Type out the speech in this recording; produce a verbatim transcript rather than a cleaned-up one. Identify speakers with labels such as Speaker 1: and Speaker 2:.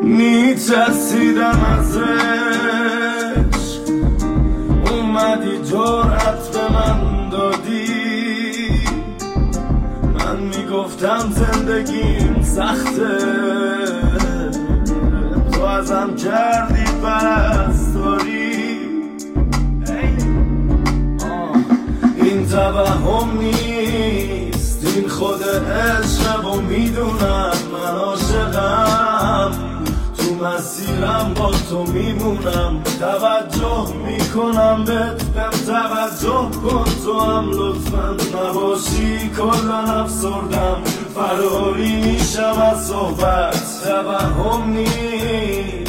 Speaker 1: میترسیدم از عشق، اومدی جرأت به من دادی. من میگفتم زندگیم سخته، تو ازم کردی پرستاری. این توهم نیست، این خود عشق و میدونم من عاشقم، تو مسیرم با تو میمونم. توجه میکنم بهت، بهم توجه کن تو هم لطفا، نباشی کلا افسردم، فراری میشم از صحبت. توهم نیست